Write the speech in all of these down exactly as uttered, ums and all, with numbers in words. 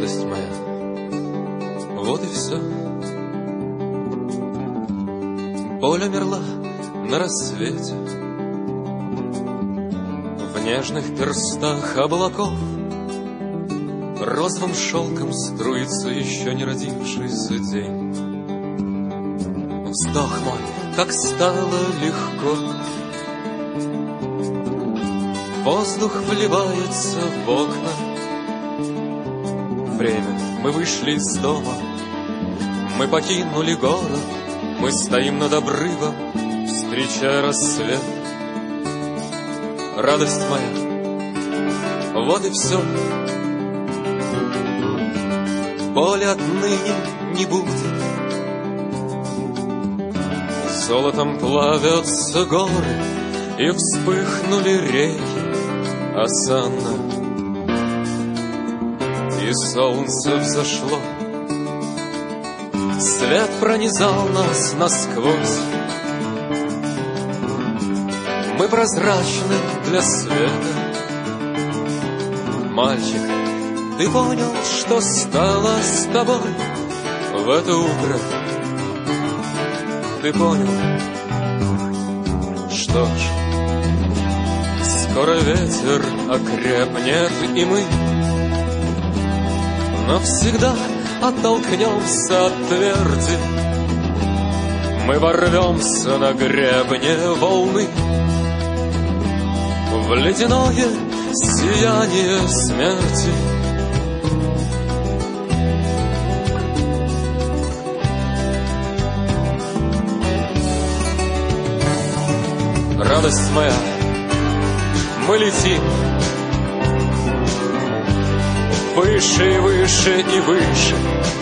радость моя, вот и все. Боль умерла на рассвете, в нежных перстах облаков розовым шелком струится еще не родившийся день. Вздох мой, как стало легко, воздух вливается в окна. Время, мы вышли из дома, мы покинули город, мы стоим над обрывом, встречая рассвет. Радость моя, вот и все. Боли отныне не будет. Золотом плавятся горы, и вспыхнули реки осанна, и солнце взошло. Свет пронизал нас насквозь. Мы прозрачны для света. Мальчик, ты понял, что стало с тобой в это утро? Ты понял? Что ж, скоро ветер окрепнет, и мы навсегда оттолкнемся от тверди. Мы ворвемся на гребне волны в ледяное сияние смерти. Радость моя, мы летим выше и выше и выше.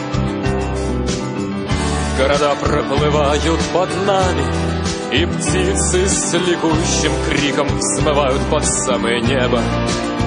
Города проплывают под нами, и птицы с ликующим криком взмывают под самое небо.